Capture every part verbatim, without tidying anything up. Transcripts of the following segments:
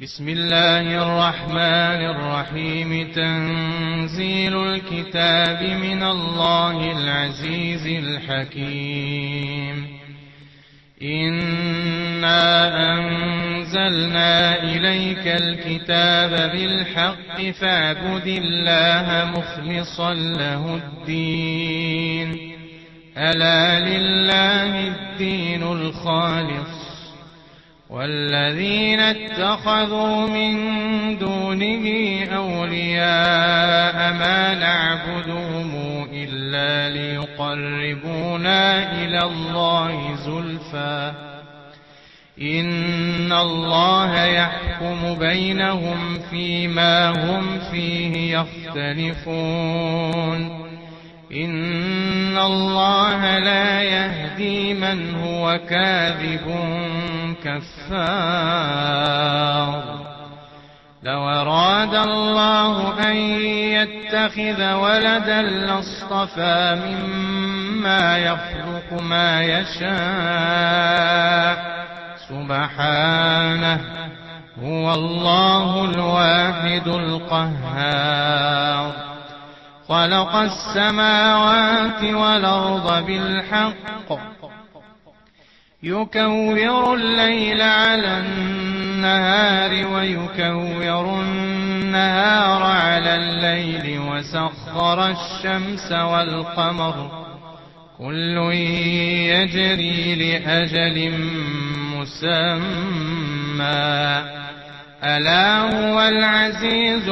بسم الله الرحمن الرحيم. تنزيل الكتاب من الله العزيز الحكيم. إنا أنزلنا إليك الكتاب بالحق فاعبد الله مخلصا له الدين. ألا لله الدين الخالص، والذين اتخذوا من دونه أولياء ما نعبدهم إلا ليقربونا إلى الله زلفى إن الله يحكم بينهم فيما هم فيه يختلفون. إن الله لا يهدي من هو كاذب كفار. لو أراد الله أن يتخذ ولدا لاصطفى مما يخلق ما يشاء سبحانه، هو الله الواحد القهار. خلق السماوات والأرض بالحق يكور الليل على النهار ويكور النهار على الليل، وسخر الشمس والقمر كل يجري لأجل مسمى. ألا هو العزيز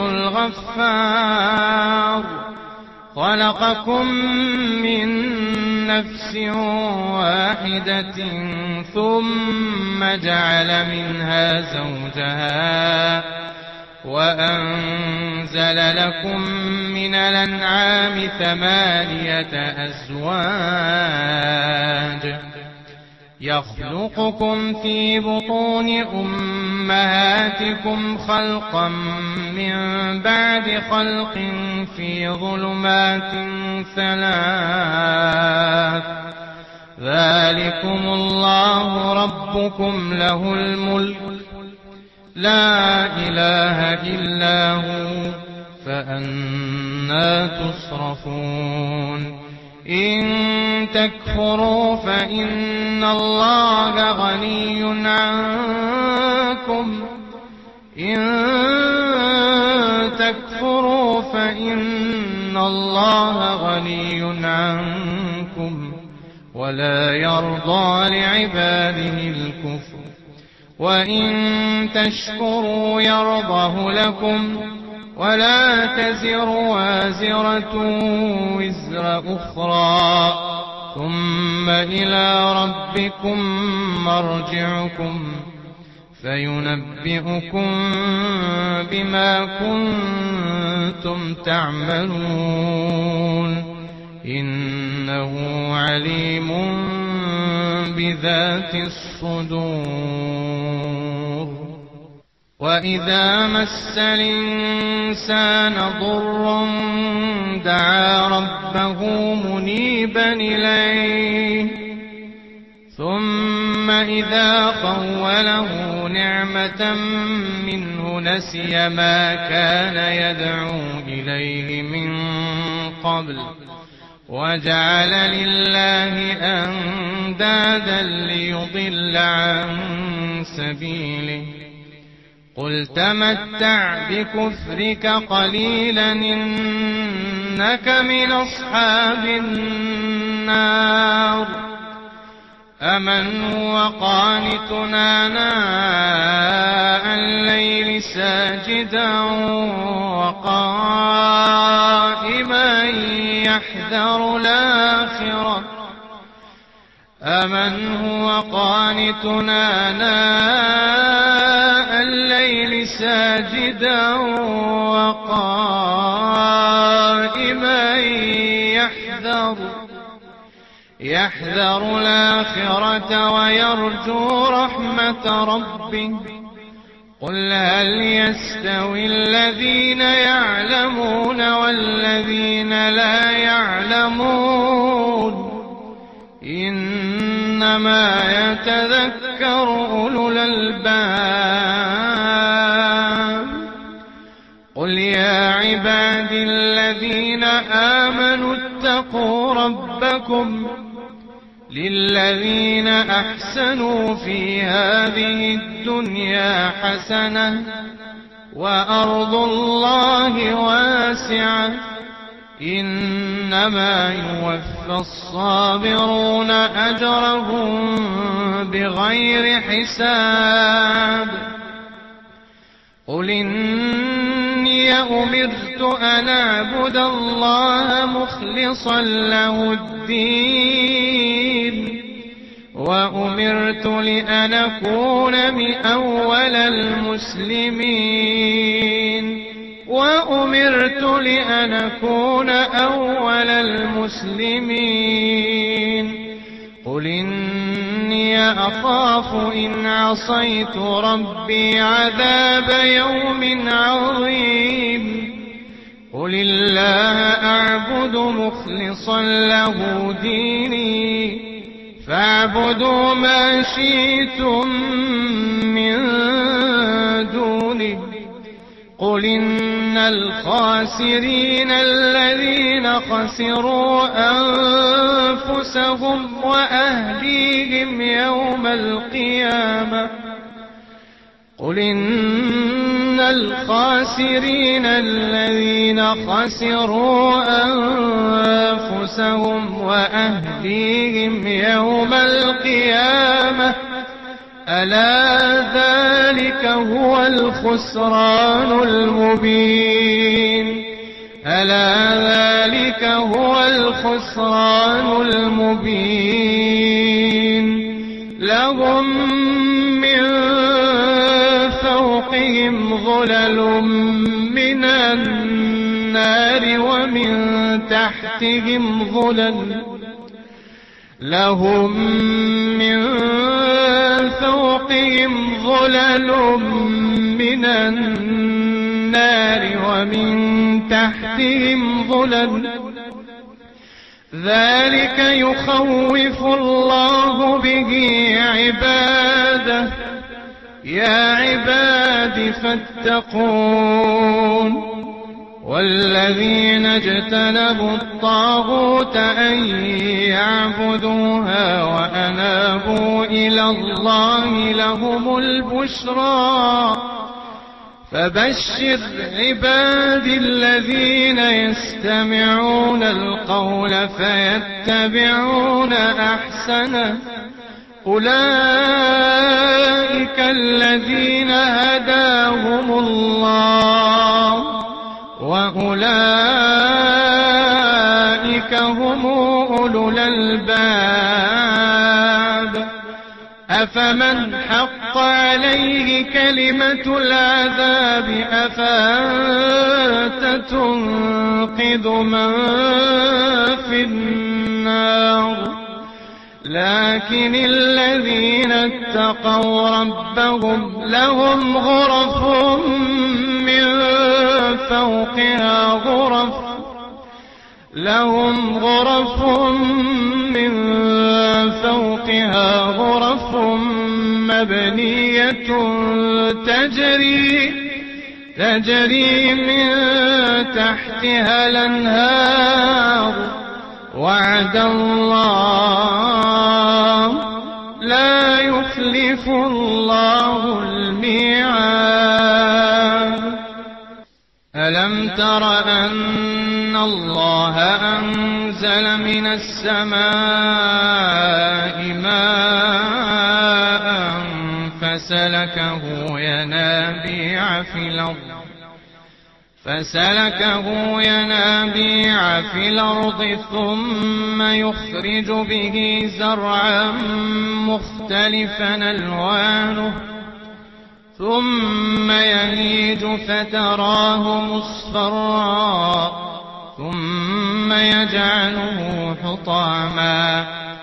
الغفار. خلقكم من نفس واحدة ثم جعل منها زوجها وأنزل لكم من الأنعام ثمانية أزواج يخلقكم في بطون أمهاتكم خلقا من بعد خلق في ظلمات ثلاث. ذلكم الله ربكم له الملك لا إله إلا هو فأنى تصرفون. إن تكفروا فإن الله غني عنكم إن تكفروا فإن الله غني عنكم ولا يرضى لعباده الكفر، وإن تشكروا يرضه لكم ولا تزر وازرة وزر أخرى، ثم إلى ربكم مرجعكم فينبئكم بما كنتم تعملون. إنه عليم بذات الصدور. وإذا مس الإنسان ضر دعا ربه منيبا إليه، ثم إذا خوله نعمة منه نسي ما كان يدعو إليه من قبل وجعل لله أندادا ليضل عن سبيله. قل تمتع بكفرك قليلا إنك من أصحاب النار. أمن هو قانت آناء الليل ساجدا وقائما يحذر الآخرة أمن هو قانت آناء الليل ساجدا وقائما يحذر يحذر الآخرة ويرجو رحمة ربه. قل هل يستوي الذين يعلمون والذين لا يعلمون؟ إنما يتذكر أولو الألباب. قل يا عبادي الذين آمنوا اتقوا ربكم للذين أحسنوا في هذه الدنيا حسنة وأرض الله واسعة إنما يوفى الصابرون أجرهم بغير حساب قل إني أمرت أن أعبد الله مخلصا له الدين وأمرت لأن أكون من أول المسلمين وأمرت لأن أكون أول المسلمين قل إني أخاف إن عصيت ربي عذاب يوم عظيم قل الله أعبد مخلصا له ديني فاعبدوا ما شئتم من دونه قل إن الخاسرين الذين خسروا أنفسهم وأهليهم يوم القيامة قل إن الخاسرين الذين خسروا أنفسهم وأهليهم يوم القيامة ألا ذلك هو الخسران المبين ألا ذلك هو الخسران المبين لهم من فوقهم ظلل من النار ومن تحتهم ظلل لهم من فوقهم ظلل من النار ومن تحتهم ظلل ذلك يخوف الله به عباده يا عباد فاتقون والذين اجتنبوا الطاغوت أن يعبدوها وأنابوا إلى الله لهم البشرى فبشر عبادي الذين يستمعون القول فيتبعون أحسنه أولئك الذين هداهم الله وأولئك هم أولو الألباب أفمن حق عليه كلمة العذاب أفأنت تنقذ من في النار لكن الذين اتقوا ربهم لهم غرف من فوقها غرف لهم غرف من فوقها غرف مبنية تجري تجري من تحتها الأنهار وعد الله لا يخلف الله الميعاد ألم تر أن الله أنزل من السماء ماء فسلكه ينابيع في الأرض فسلكه ينابيع في الأرض ثم يخرج به زرعا مختلفا ألوانه ثم يهيج فتراه مصفرا ثم يجعله حطاما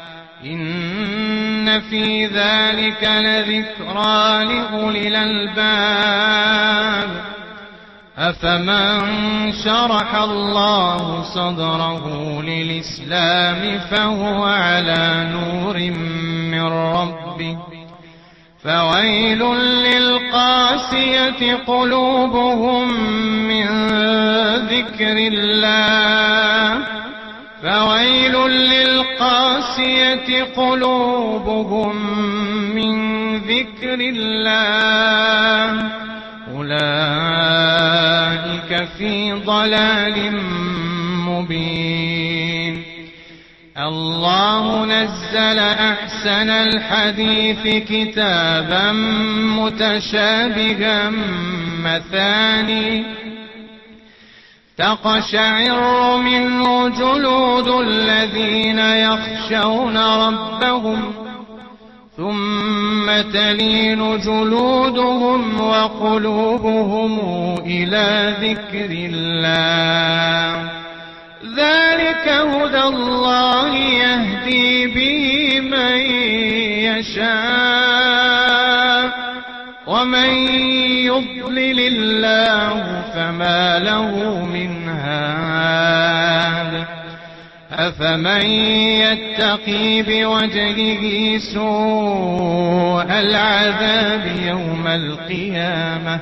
إن في ذلك لذكرى لأولي الألباب أفمن شرح الله صدره للإسلام فهو على نور من ربه فويل للقاسية قلوبهم من ذكر الله فويل للقاسية قلوبهم من ذكر الله أولئك في ضلال مبين. الله نزل أحسن الحديث كتابا متشابها مثاني تقشعر منه جلود الذين يخشون ربهم ثم تلين جلودهم وقلوبهم إلى ذكر الله ذلك هدى الله يهدي به من يشاء ومن يضلل الله فما له من هاد أفمن يتقي بوجهه سوء العذاب يوم القيامة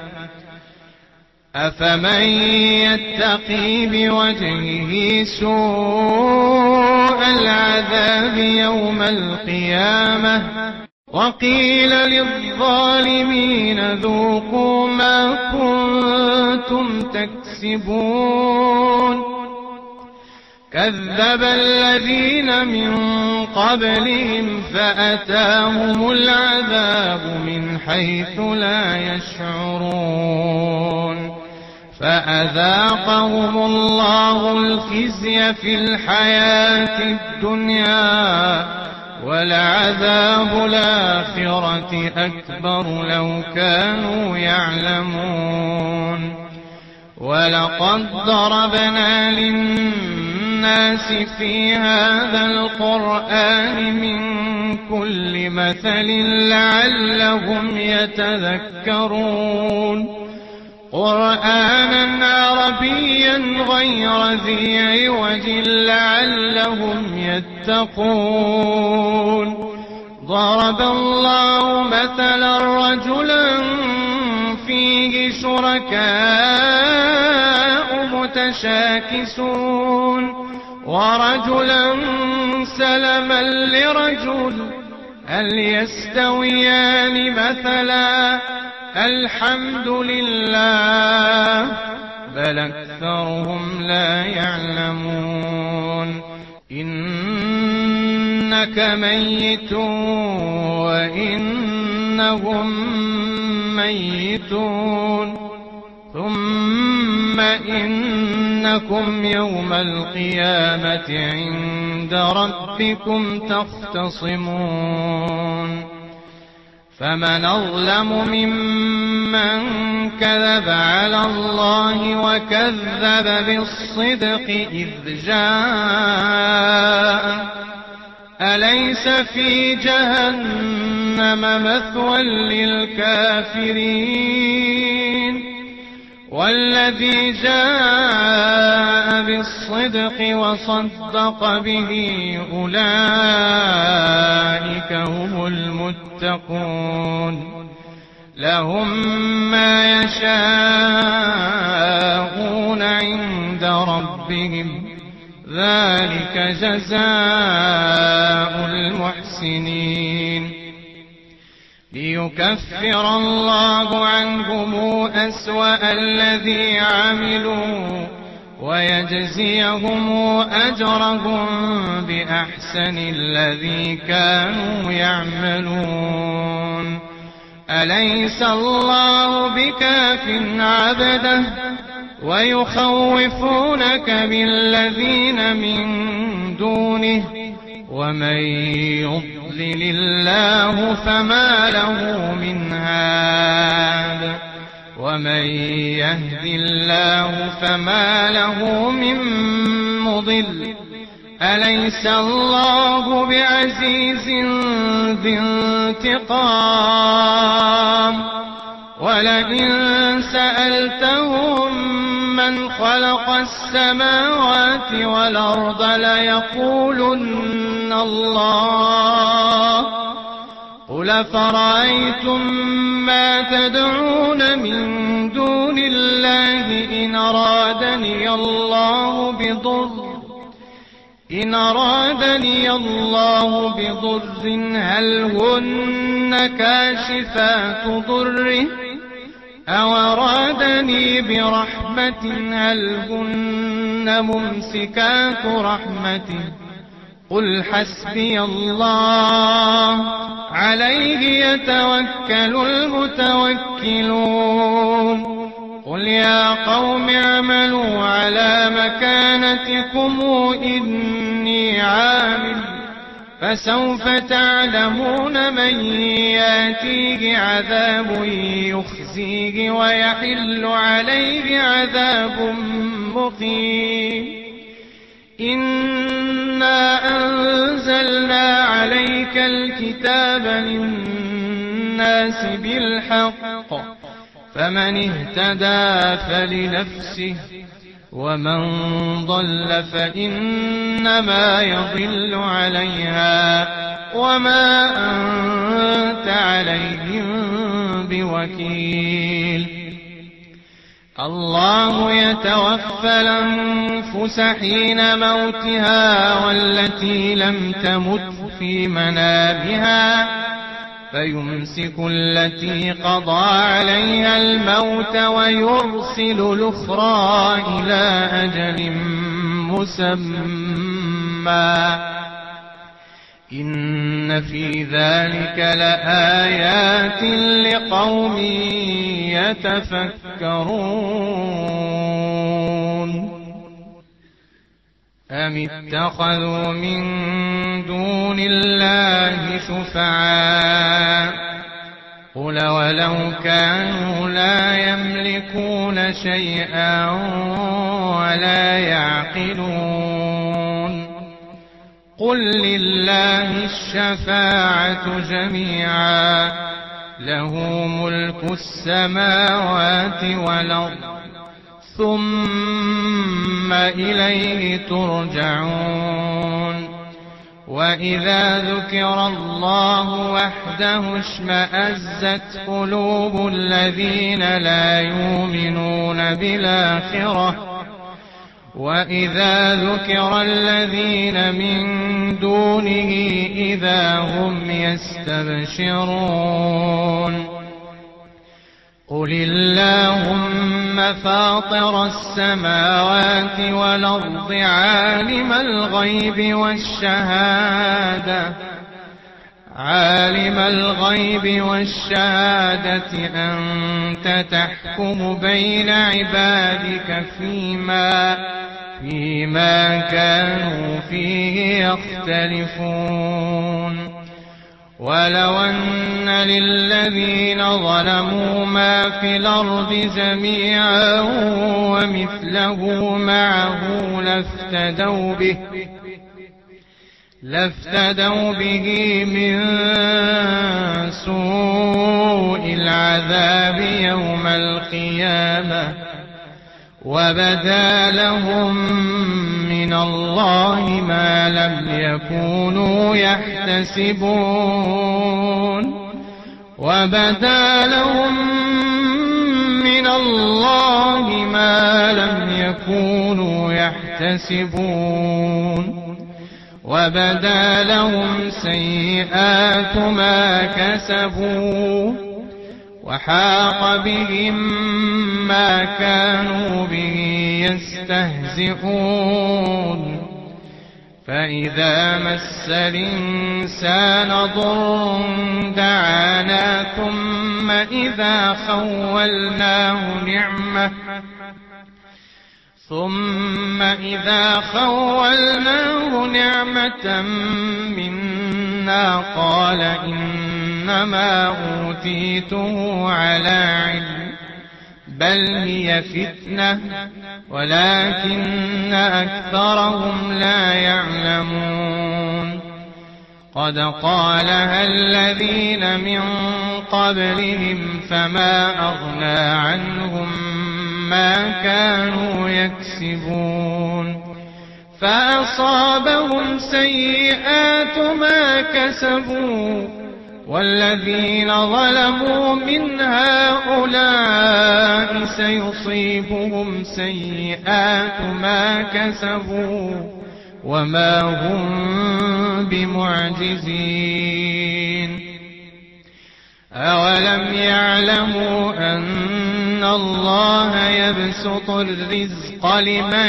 أفمن يتقي بوجهه سوء العذاب يوم القيامة وقيل للظالمين ذوقوا ما كنتم تكسبون كذب الذين من قبلهم فأتاهم العذاب من حيث لا يشعرون فأذاقهم الله الخزي في الحياة الدنيا ولعذاب الآخرة أكبر لو كانوا يعلمون. ولقد ضربنا للناس في هذا القرآن من كل مثل لعلهم يتذكرون قرآنا عربيا غير ذي عوج لعلهم يتقون. ضرب الله مثلا رجلا فيه شركاء متشاكسون ورجلا سلما لرجل هل يستويان مثلا الحمد لله بل أكثرهم لا يعلمون. إنك ميت وإنهم ميتون ثم إنكم يوم القيامة عند ربكم تختصمون. فمن أظلم ممن كذب على الله وكذب بالصدق إذ جاء أليس في جهنم مثوى للكافرين والذي جاء بالصدق وصدق به أولئك هم المتقون. لهم ما يشاءون عند ربهم ذلك جزاء المحسنين. ليكفر الله عنهم أسوأ الذي عملوا ويجزيهم أجرهم بأحسن الذي كانوا يعملون. أليس الله بكاف عبده ويخوفونك بالذين من دونه ومن يضلل الله فما له من هاد ومن يهد الله فما له من مضل. أليس الله بعزيز ذي انتقام ولئن سألتهم من خلق السماوات والأرض ليقولن الله قل قل فرأيتم ما تدعون من دون الله إن أرادني الله بضر إن أرادني الله بضر هل هن كاشفات ضره أو أرادني برحمة هل هن ممسكات رحمته قل حسبي الله عليه يتوكل المتوكلون قل يا قوم اعملوا على مكانتكم إني عامل فسوف تعلمون من ياتيه عذاب يخزيه ويحل عليه عذاب مقيم إنا أنزلنا عليك الكتاب للناس بالحق فمن اهتدى فلنفسه ومن ضل فإنما يضل عليها وما أنت عليهم بوكيل الله يتوفى الأنفس حين موتها والتي لم تمت في منامها فيمسك التي قضى عليها الموت ويرسل الأخرى إلى أجل مسمى إن في ذلك لآيات لقوم يتفكرون أم اتخذوا من دون الله شفعاء قل ولو كانوا لا يملكون شيئا ولا يعقلون قل لله الشفاعة جميعا له ملك السماوات والأرض ثم إليه ترجعون وإذا ذكر الله وحده اشمأزت قلوب الذين لا يؤمنون بالآخرة وإذا ذكر الذين من دونه إذا هم يستبشرون قل اللهم فاطر السماوات والأرض عالم الغيب والشهادة عالم الغيب والشهادة أنت تحكم بين عبادك فيما فيما كانوا فيه يختلفون ولو أن للذين ظلموا ما في الأرض جميعا ومثله معه لافتدوا به لافتدوا به من سوء العذاب يوم القيامة وبدا لهم من الله ما لم يكونوا يحتسبون وبدا لهم من الله ما لم يكونوا يحتسبون وبدا لهم سيئات ما كسبوا وحاق بهم ما كانوا به يستهزئون فإذا مس الإنسان ضر دعانا ثم إذا خولناه نعمة ثم إذا خولناه نعمة منا قال إنما أوتيته على علم بل هي فتنة ولكن أكثرهم لا يعلمون قد قالها الذين من قبلهم فما أغنى عنهم ما كانوا يكسبون فأصابهم سيئات ما كسبوا والذين ظلموا من هؤلاء سيصيبهم سيئات ما كسبوا وما هم بمعجزين. أولم يعلموا أن الله يبسط الرزق لمن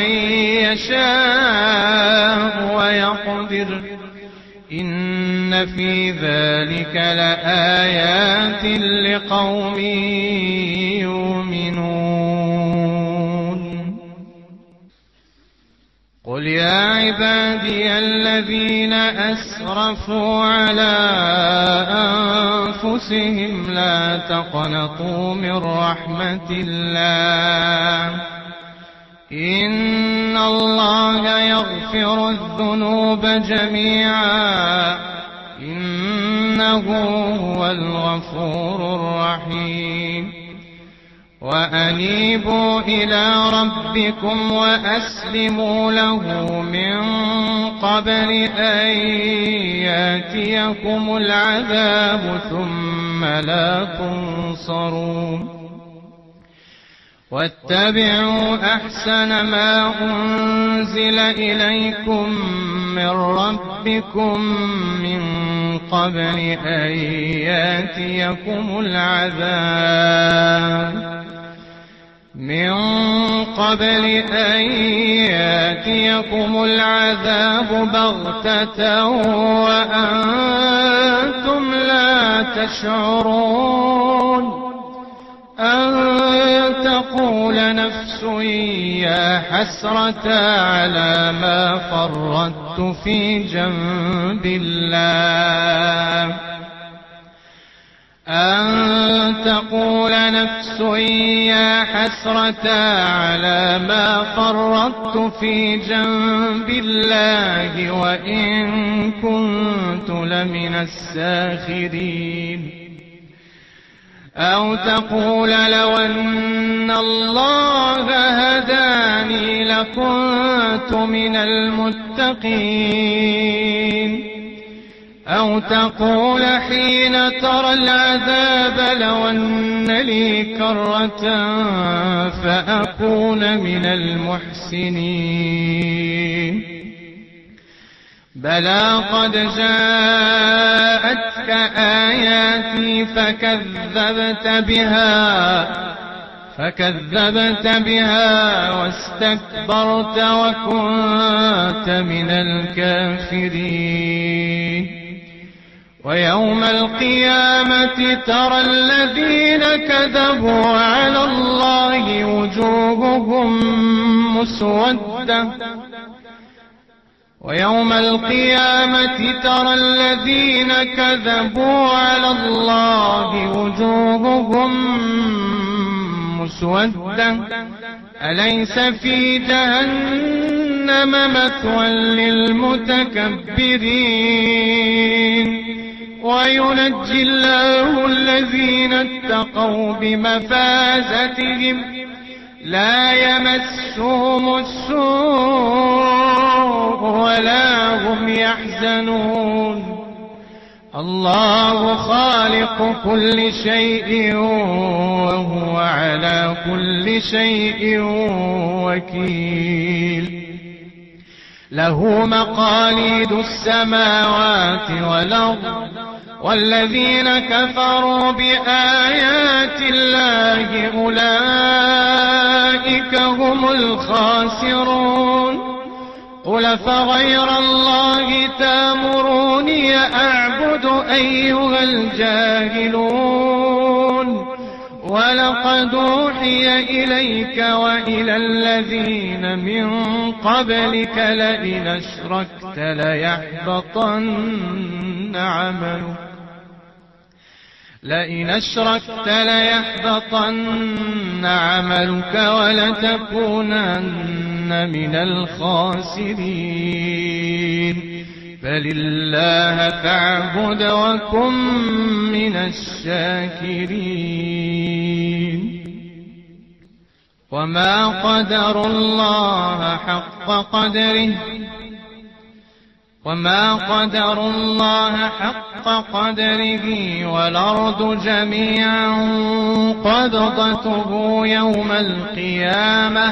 يشاء ويقدر إن في ذلك لآيات لقوم يؤمنون. قل يا عبادي الذين أسرفوا على أنفسهم لا تقنطوا من رحمة الله إن الله يغفر الذنوب جميعا إنه هو الغفور الرحيم. وأنيبوا إلى ربكم وأسلموا له من قبل أن يأتيكم العذاب ثم لا تنصرون. واتبعوا أحسن ما أنزل إليكم من ربكم من قبل أن يأتيكم العذاب من قبل أن يأتيكم العذاب بغتة وأنتم لا تشعرون أن تقول نفس يا حسرة على ما فرطت في جنب الله أن تقول نفس يا حسرة على ما فرطت في جنب الله وإن كنت لمن الساخرين. أو تقول لو أن الله هداني لكنت من المتقين. أو تقول حين ترى العذاب لو أن لي كرة فأكون من المحسنين. بلى قد جاءتك آياتي فكذبت بها فكذبت بها واستكبرت وكنت من الكافرين. ويوم القيامة ترى الذين كذبوا على الله وجوههم مسودة ويوم القيامة ترى الذين كذبوا على الله وجوههم مسودة أليس في جهنم مثوى للمتكبرين. وينجي الله الذين اتقوا بمفازتهم لا يمسهم السوء ولا هم يحزنون. الله خالق كل شيء وهو على كل شيء وكيل. له مقاليد السماوات والأرض والذين كفروا بآيات الله أولئك هم الخاسرون. قل فغير الله تأمروني أعبد أيها الجاهلون. ولقد أوحي إليك وإلى الذين من قبلك لئن أشركت ليحبطن عملك لئن أشركت ليحبطن عملك ولتكونن من الخاسرين. فلله فاعبد وكن من الشاكرين. وما قدروا الله حق قدره وما قدروا الله حق قدره والأرض جميعا قبضته يوم القيامة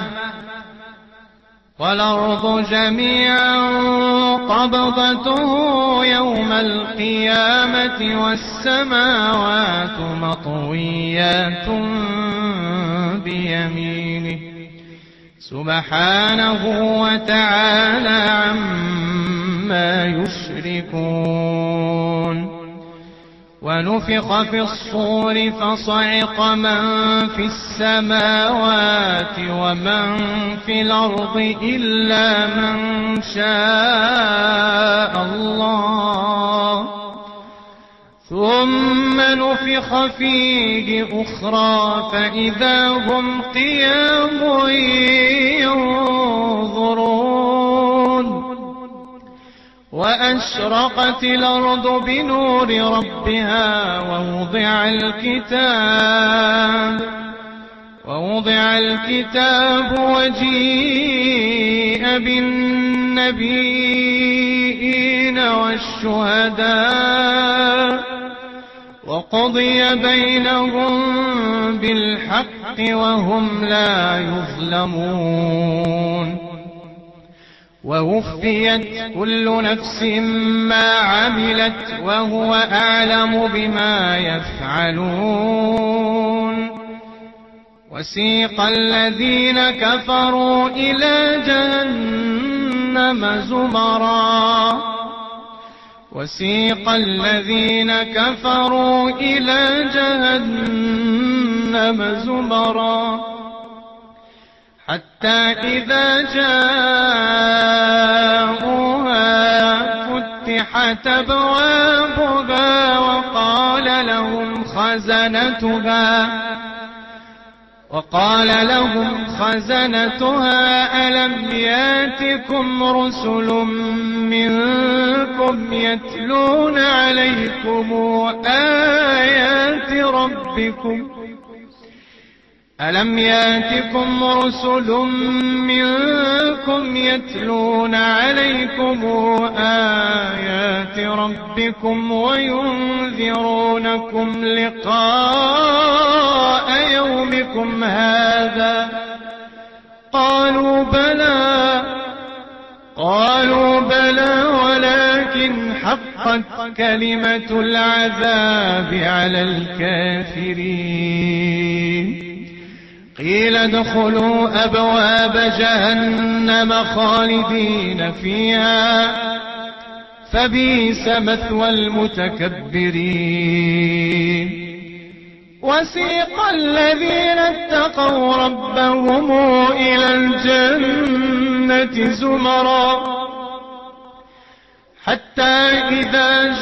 والأرض جميعا قبضته يوم القيامة والسماوات مطويات بيمينه سبحانه وتعالى عما يشركون. ونفخ في الصور فصعق من في السماوات ومن في الأرض إلا من شاء الله ثم نفخ فيه أخرى فإذا هم قيام ينظرون. وأشرقت الأرض بنور ربها ووضع الكتاب ووضع الكتاب وجيء بالنبيين والشهداء وقضي بينهم بالحق وهم لا يظلمون. ووفيت كل نفس ما عملت وهو أعلم بما يفعلون. وسيق الذين كفروا إلى جهنم زمرا وسيق الذين كفروا إلى جهنم زمرا حتى إذا جاءوها فتحت أبوابها وقال لهم خزنتها وقال لهم خزنتها ألم ياتكم رسل منكم يتلون عليكم آيات ربكم ألم ياتكم رسل منكم يتلون عليكم آيات ربكم وينذرونكم لقاء يومكم هذا قالوا بلى قالوا بلى ولكن حقت كلمة العذاب على الكافرين. قيل ادخلوا أبواب جهنم خالدين فيها فبئس مثوى المتكبرين. وسيق الذين اتقوا ربهم إلى الجنة زمرا حتى إذا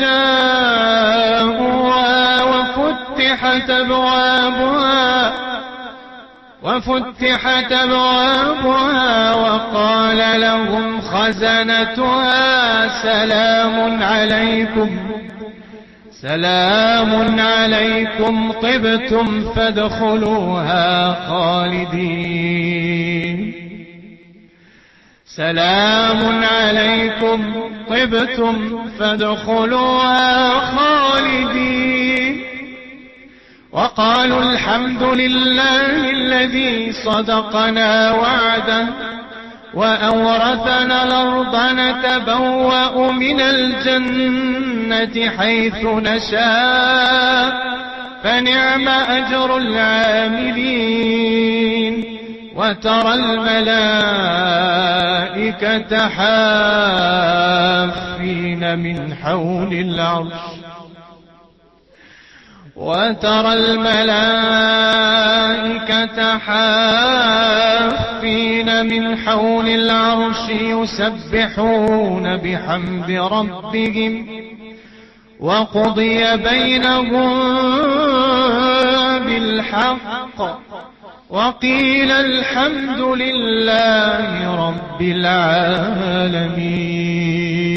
جاءوها وفتحت أبوابها وفتحت أبوابها وقال لهم خزنتها سلام عليكم سلام عليكم طبتم فادخلوها خالدين سلام عليكم طبتم فادخلوها خالدين. وقالوا الحمد لله الذي صدقنا وعده وأورثنا الأرض نتبوأ من الجنة حيث نشاء فنعم أجر العاملين. وترى الملائكة حافين من حول العرش وترى الملائكة حافين من حول العرش يسبحون بحمد ربهم وقضي بينهم بالحق وقيل الحمد لله رب العالمين.